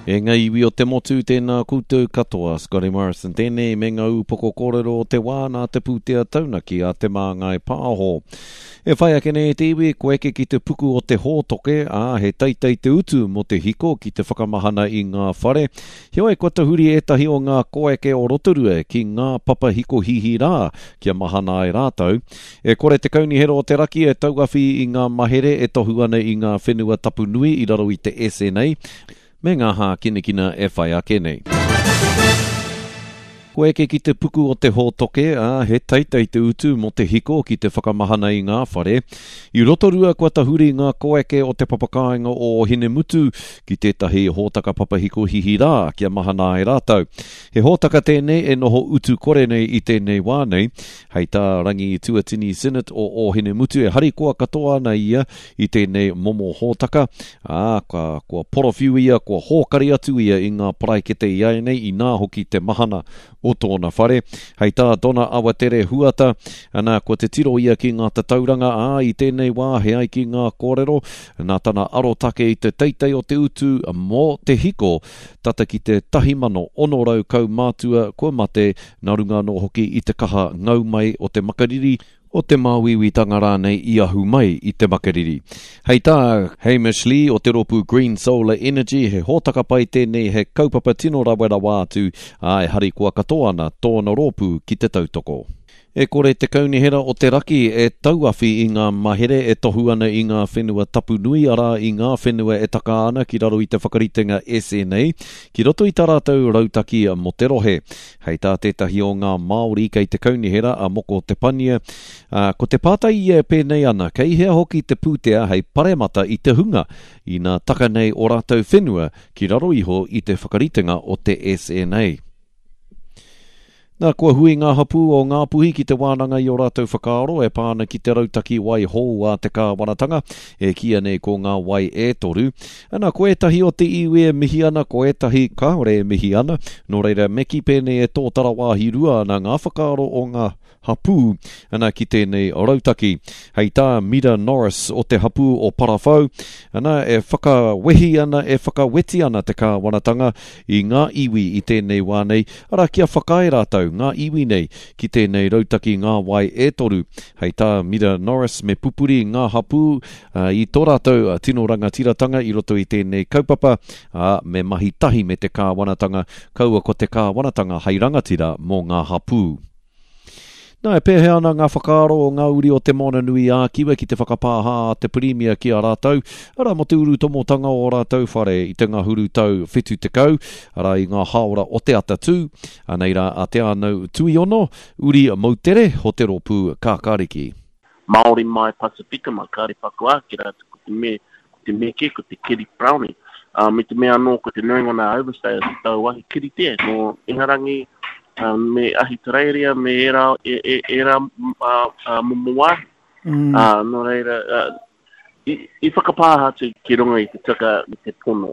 E ngā iwi o te motu tēnā koutou katoa, Scotty Morrison, tēnei me ngā upoko kōrero o te wāna te pūtea taunaki a te māngai pāho. E whai ake nei te iwi, ko eke ki te puku o te hōtoke, he taitei te utu mo te hiko ki te whakamahana i ngā whare. Heoi kua tahuri etahi o ngā koeke o Rotorua ki ngā papa hiko hihi rā kia mahana ai rātau. E kore te kaunihero o te raki e tauwhawhi i ngā mahere e tohu ana i ngā whenua tapu nui i raro i te SNA. Me ngā hā kinekina e whai ake nei. Ko eke ki te puku o te hōtoke, he taitei te utu mo te hiko ki te whakamahana i ngā whare. I Rotorua kua tahuri ngā koeke o te papakainga o Hinemutu ki tētahi hōtaka papahiko hihi rā kia mahana ai rātau. He hōtaka tēnei e noho utu kore nei i tēnei wānei. Hei tā rangi tuatini Senate o Hinemutu e hari kua katoa na ia i tēnei momo hōtaka. Kua porowhiu ia, kua hōkari atu ia i ngā paraikete ia nei i nā hoki te mahana o tōna whare. Hei tā tōna awatere huata, ana kua te tiro ia ki ngā tatauranga, i tēnei wā he ai ki ngā kōrero, nā tana arotake i te teitei o te utu mō te hiko, tata ki te 1,600 kau mātua kua mate, nā runga no hoki i te kaha ngau mai o te makariri, o te māwiwitanga rānei i ahu mai i te makariri. Hei tā, Hamish Lee o te ropu Green Solar Energy, he hōtaka pai tēnei he kaupapa tino rawera wātu, e hari kua katoa ana tōna ropu ki te tautoko. E kore te kaunihera o te raki e tauawhi i ngā mahere e tohu ana i ngā whenua tapu nui ara i ngā whenua e taka ana ki raro i te whakaritenga SNA, ki roto i tā rātou rautaki mo te rohe. Hei tā tētahi o ngā Māori kei te kaunihera a moko te pania. Ko te pātai ia pēnei ana, kei hea hoki te pūtea hei paremata i te hunga i ngā taka nei o rātou whenua ki raro iho i te whakaritenga o te SNA. Nā kua hui ngā hapu o ngā puhi ki te wānanga i o rātou whakaaro e pāna ki te rautaki wai hou a te kāwanatanga e kia nei ko ngā wai e toru. Nā ko etahi o te iwi e mihi ana, ko etahi kaore e mihi ana, no reira meki pēnei e tōtara wāhi rua ana ngā whakaaro o ngā hapu ana ki tēnei o rautaki. Hei tā Mira Norris o te hapu o Parawhau, ana e whakawehi ana, e whakaweti ana te kāwanatanga i ngā iwi i tēnei wānei, ara kia whakai rātau ngā iwi nei ki tēnei rautaki ngā wai e toru. Hei tā Mira Norris me pupuri ngā hapu i tō rātou tino rangatiratanga i roto i tēnei kaupapa me mahi tahi me te kāwanatanga, kaua ko te kāwanatanga hei rangatira mō ngā hapu. Nā e pēhe ana ngā whakaaro o ngā uri o te mona nui a kiwa ki te whakapāha te primia ki a rātou. Ara mo te uru tomotanga o rātou whare i te ngā huru tau whetu te kau. Ara i ngā haora o te ata tū. Aneira a te anau tui ono, uri mautere ho te ropu kākāriki. Māori mai Pasifika mai kāre whakuākira ko te meke, ko te Kiri Brownie. Me te mea anō ko te nuingona overstay o tau wahi kiri te, no Ingarangi, me ahi tarairia, me era mumuwa. No reira, i whakapāha ki runga i te taka i te pono.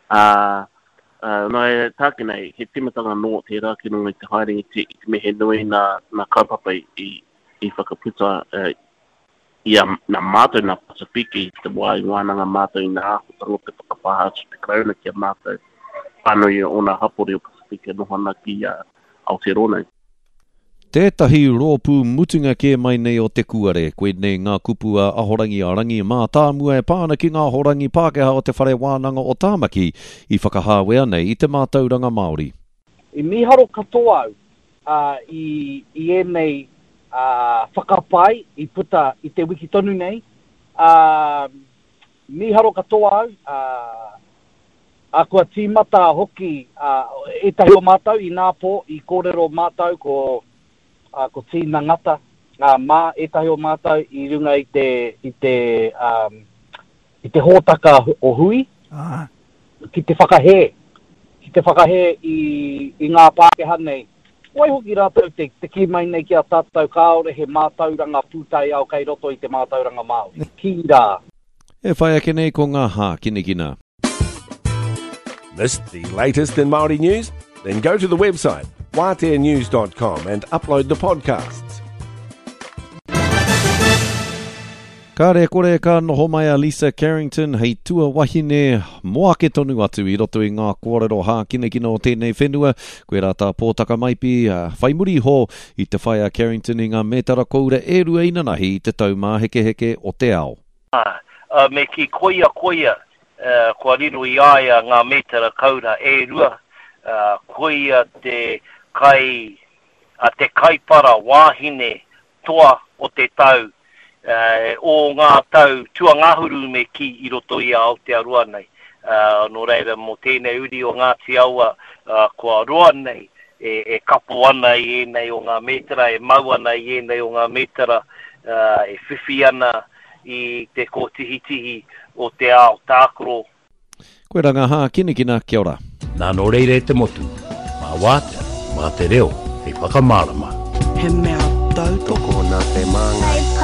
No e tāke nei, he timatanga no te rā ki runga i te haere i te mehe nui na kaupapa i whakaputa i na mātou na Pasifika i te wai wānanga mātou i nā ahutanga te whakapāha te krauna ki a mātou. Whānui o nā hapori o Pasifika nohana ki Aotearoa. Tētahi rōpū mutunga ke mai nei o te kuare, koe nei ngā kupu a ahorangi a rangi mā tāmua e pāna ki ngā horangi Pākehā o te whare wānanga o Tāmaki i whakahāwea nei i te mātauranga Māori. I miharo katoa au i enei whakapai i puta i te wiki tonu nei. Miharo katoa au a kua tīmata hoki e tahi o mātau i nāpō i kōrero mātau ko tīna ngata mā e tahi o mātau i runga i te hōtaka o hui ki te whakahe i ngā Pākehā nei. Wai hoki rātou te ki mai nei ki a tātou kāore he mātauranga pūtai au kei roto i te mātauranga Māori. Ki rā. E whai ake nei ko ngā hā kinekina. Missed the latest in Māori news? Then go to the website wāteanews.com and upload the podcasts. Ka re kore ka noho mai a Lisa Carrington hei tua wahine moa ke tonu atu I roto I ngā kōrero hā kina o tēnei whenua. Koe rā tā pōtaka maipi, whai muri ho I te whai a Carrington I ngā mētara koura e rua ina nahi I te tau mā heke o te ao. Me ki koia, kua riro I aia ngā mētara koura e rua, koia te kaipara wāhine toa o te tau, o ngā tau tua ngāhuru me ki I roto I Aotearoa nei. Nō reira mō tēnei uri o Ngāti Aua, kua roa nei, e kapo ana I enei o ngā metara, e mau ana I enei o ngā metara, e whiwhi ana I te kōtihitihi o te ao tākoro. Koe ranga hā kinekina, kia ora. Nā nō reire te motu, mā wātea, mā te reo, hei whakamārama. He mea tautoko nā te māngai.